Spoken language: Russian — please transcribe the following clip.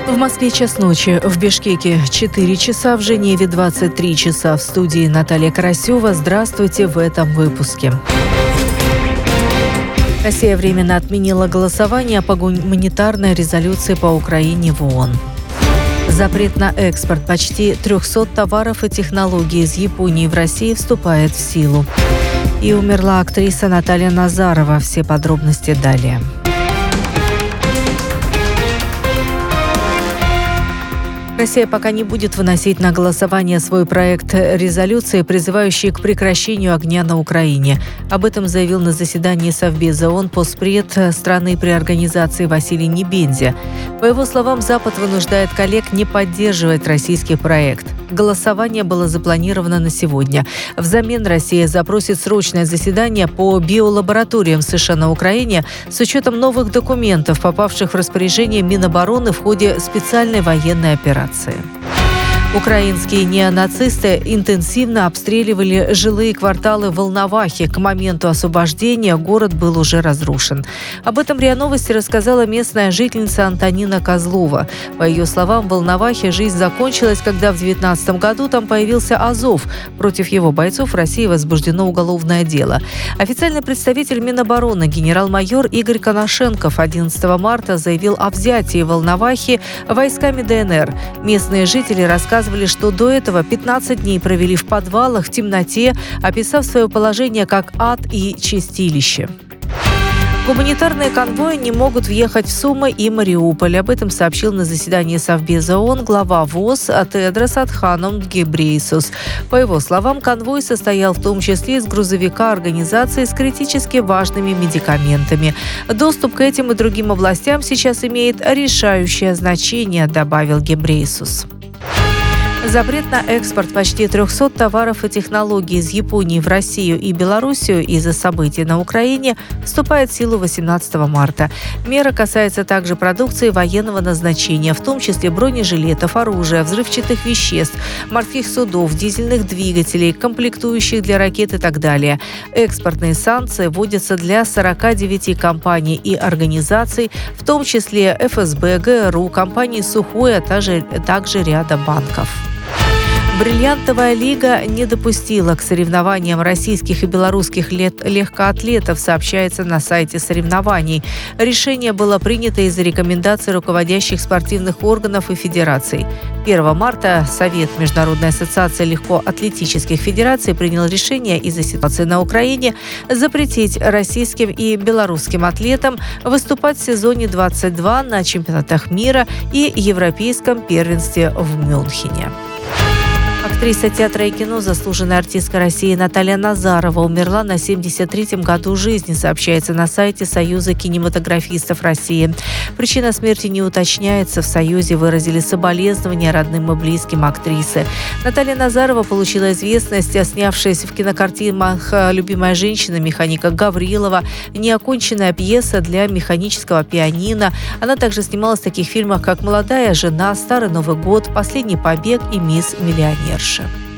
В Москве час ночи, в Бишкеке 4 часа, в Женеве 23 часа. В студии Наталья Карасева. Здравствуйте в этом выпуске. Россия временно отменила голосование по гуманитарной резолюции по Украине в ООН. Запрет на экспорт почти 300 товаров и технологий из Японии в Россию вступает в силу. И умерла актриса Наталья Назарова. Все подробности далее. Россия пока не будет выносить на голосование свой проект резолюции, призывающий к прекращению огня на Украине. Об этом заявил на заседании Совбеза ООН постпред страны при организации Василий Небензя. По его словам, Запад вынуждает коллег не поддерживать российский проект. Голосование было запланировано на сегодня. Взамен Россия запросит срочное заседание по биолабораториям США на Украине с учетом новых документов, попавших в распоряжение Минобороны в ходе специальной военной операции. Украинские неонацисты интенсивно обстреливали жилые кварталы в Волновахе. К моменту освобождения город был уже разрушен. Об этом РИА Новости рассказала местная жительница Антонина Козлова. По ее словам, в Волновахе жизнь закончилась, когда в 2019 году там появился Азов. Против его бойцов в России возбуждено уголовное дело. Официальный представитель Минобороны генерал-майор Игорь Коношенков 11 марта заявил о взятии Волновахи войсками ДНР. Местные жители рассказывали, что до этого 15 дней провели в подвалах, в темноте, описав свое положение как ад и чистилище. Гуманитарные конвои не могут въехать в Сумы и Мариуполь. Об этом сообщил на заседании Совбеза ООН глава ВОЗ Тедрос Адханом Гебрейесус. По его словам, конвой состоял в том числе из грузовика организации с критически важными медикаментами. Доступ к этим и другим областям сейчас имеет решающее значение, добавил Гебрейесус. Запрет на экспорт почти 300 товаров и технологий из Японии в Россию и Белоруссию из-за событий на Украине вступает в силу 18 марта. Мера касается также продукции военного назначения, в том числе бронежилетов, оружия, взрывчатых веществ, морских судов, дизельных двигателей, комплектующих для ракет и так далее. Экспортные санкции вводятся для 49 компаний и организаций, в том числе ФСБ, ГРУ, компании «Сухой», а также ряда банков. Бриллиантовая лига не допустила к соревнованиям российских и белорусских легкоатлетов, сообщается на сайте соревнований. Решение было принято из-за рекомендаций руководящих спортивных органов и федераций. 1 марта Совет Международной ассоциации легкоатлетических федераций принял решение из-за ситуации на Украине запретить российским и белорусским атлетам выступать в сезоне 22 на чемпионатах мира и Европейском первенстве в Мюнхене. Актриса театра и кино, заслуженная артистка России Наталья Назарова умерла на 73-м году жизни, сообщается на сайте Союза кинематографистов России. Причина смерти не уточняется. В Союзе выразили соболезнования родным и близким актрисы. Наталья Назарова получила известность, снявшись в кинокартинах «Любимая женщина» механика Гаврилова, неоконченная пьеса для механического пианино. Она также снималась в таких фильмах, как «Молодая жена», «Старый Новый год», «Последний побег» и «Мисс Миллионерша».